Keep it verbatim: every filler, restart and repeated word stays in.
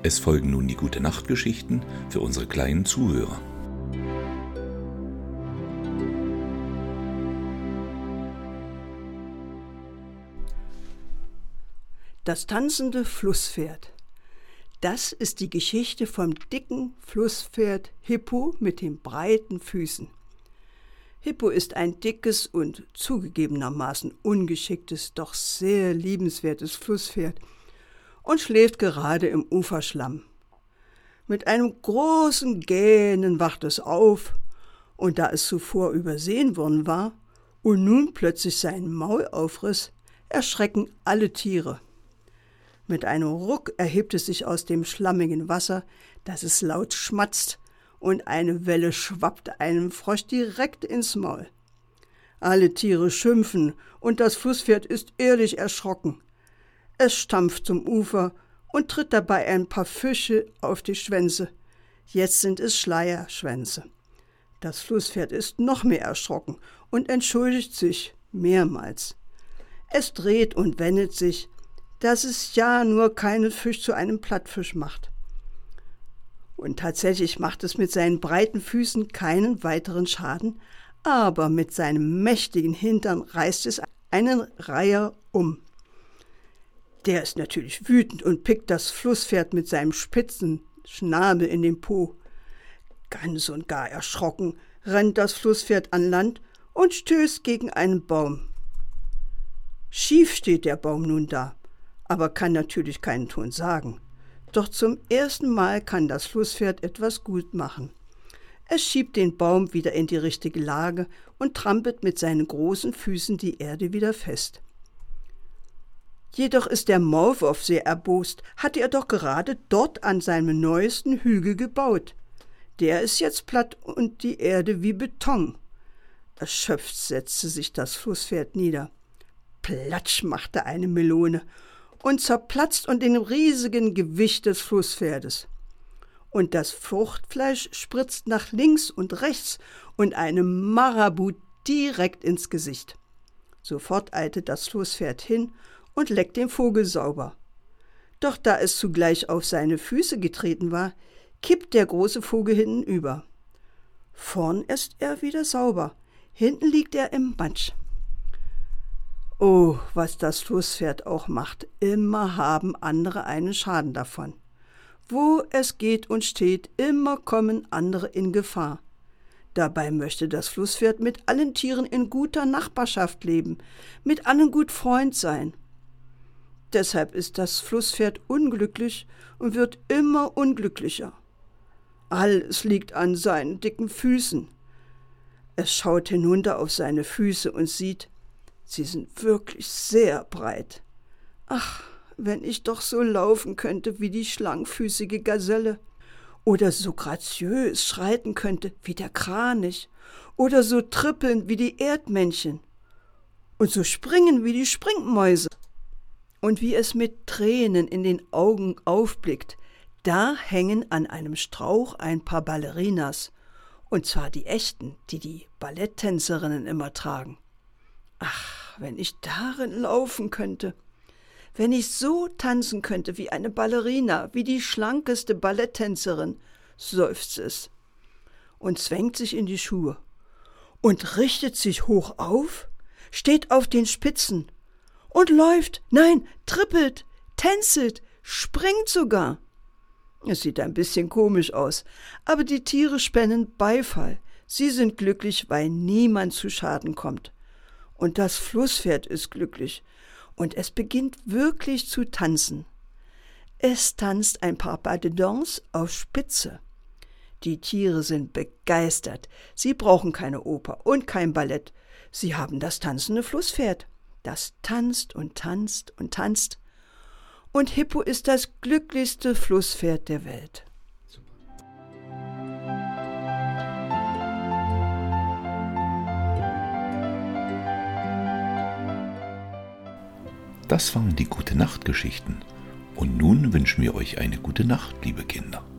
Es folgen nun die Gute-Nacht-Geschichten für unsere kleinen Zuhörer. Das tanzende Flusspferd. Das ist die Geschichte vom dicken Flusspferd Hippo mit den breiten Füßen. Hippo ist ein dickes und zugegebenermaßen ungeschicktes, doch sehr liebenswertes Flusspferd und schläft gerade im Uferschlamm. Mit einem großen Gähnen wacht es auf, und da es zuvor übersehen worden war und nun plötzlich sein Maul aufriss, erschrecken alle Tiere. Mit einem Ruck erhebt es sich aus dem schlammigen Wasser, dass es laut schmatzt, und eine Welle schwappt einem Frosch direkt ins Maul. Alle Tiere schimpfen, und das Flusspferd ist ehrlich erschrocken. Es stampft zum Ufer und tritt dabei ein paar Fische auf die Schwänze. Jetzt sind es Schleierschwänze. Das Flusspferd ist noch mehr erschrocken und entschuldigt sich mehrmals. Es dreht und wendet sich, dass es ja nur keinen Fisch zu einem Plattfisch macht. Und tatsächlich macht es mit seinen breiten Füßen keinen weiteren Schaden, aber mit seinem mächtigen Hintern reißt es einen Reiher um. Der ist natürlich wütend und pickt das Flusspferd mit seinem spitzen Schnabel in den Po. Ganz und gar erschrocken rennt das Flusspferd an Land und stößt gegen einen Baum. Schief steht der Baum nun da, aber kann natürlich keinen Ton sagen. Doch zum ersten Mal kann das Flusspferd etwas gut machen. Es schiebt den Baum wieder in die richtige Lage und trampelt mit seinen großen Füßen die Erde wieder fest. Jedoch ist der Maulwurf sehr erbost, hatte er doch gerade dort an seinem neuesten Hügel gebaut. Der ist jetzt platt und die Erde wie Beton. Erschöpft setzte sich das Flusspferd nieder. Platsch machte eine Melone und zerplatzt unter dem riesigen Gewicht des Flusspferdes. Und das Fruchtfleisch spritzt nach links und rechts und einem Marabu direkt ins Gesicht. Sofort eilte das Flusspferd hin und leckt den Vogel sauber. Doch da es zugleich auf seine Füße getreten war, kippt der große Vogel hinten über. Vorn ist er wieder sauber, hinten liegt er im Matsch. Oh, was das Flusspferd auch macht, immer haben andere einen Schaden davon. Wo es geht und steht, immer kommen andere in Gefahr. Dabei möchte das Flusspferd mit allen Tieren in guter Nachbarschaft leben, mit allen gut Freund sein. Deshalb ist das Flusspferd unglücklich und wird immer unglücklicher. Alles liegt an seinen dicken Füßen. Es schaut hinunter auf seine Füße und sieht, sie sind wirklich sehr breit. Ach, wenn ich doch so laufen könnte wie die schlankfüßige Gazelle, oder so graziös schreiten könnte wie der Kranich, oder so trippeln wie die Erdmännchen und so springen wie die Springmäuse. Und wie es mit Tränen in den Augen aufblickt, da hängen an einem Strauch ein paar Ballerinas, und zwar die echten, die die Balletttänzerinnen immer tragen. Ach, wenn ich darin laufen könnte, wenn ich so tanzen könnte wie eine Ballerina, wie die schlankeste Balletttänzerin, seufzt es und zwängt sich in die Schuhe und richtet sich hoch auf, steht auf den Spitzen und läuft, nein, trippelt, tänzelt, springt sogar. Es sieht ein bisschen komisch aus, aber die Tiere spenden Beifall. Sie sind glücklich, weil niemand zu Schaden kommt. Und das Flusspferd ist glücklich und es beginnt wirklich zu tanzen. Es tanzt ein paar Pas de Danse auf Spitze. Die Tiere sind begeistert. Sie brauchen keine Oper und kein Ballett. Sie haben das tanzende Flusspferd. Das tanzt und tanzt und tanzt. Und Hippo ist das glücklichste Flusspferd der Welt. Das waren die Gute-Nacht-Geschichten. Und nun wünschen wir euch eine gute Nacht, liebe Kinder.